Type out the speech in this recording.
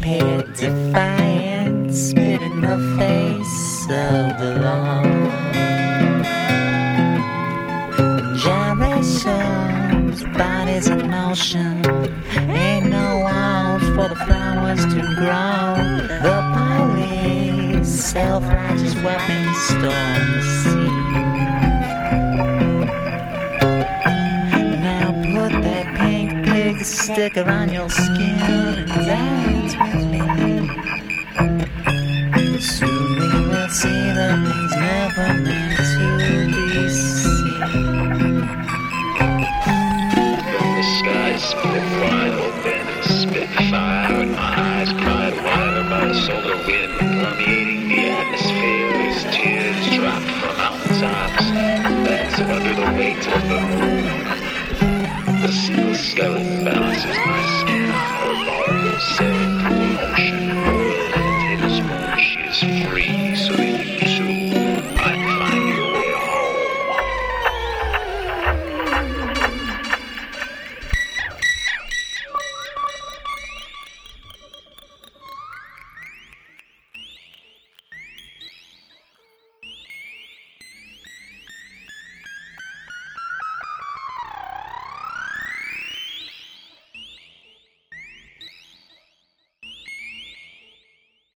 appeared defiant, spit in the face of the law. Gyrations, bodies in motion, ain't no walls for the flowers to grow. The police, self-righteous weapons storm the sea. Now put that pink pig sticker on your skin and dance with me. Soon we will see the things never meant to be seen. The sky split wide open and spit fire, and my eyes cried wider by the solar wind permeating the atmosphere as tears dropped from mountaintops, dancing under the weight of the moon. The single skeleton balances my skin, her marble silk.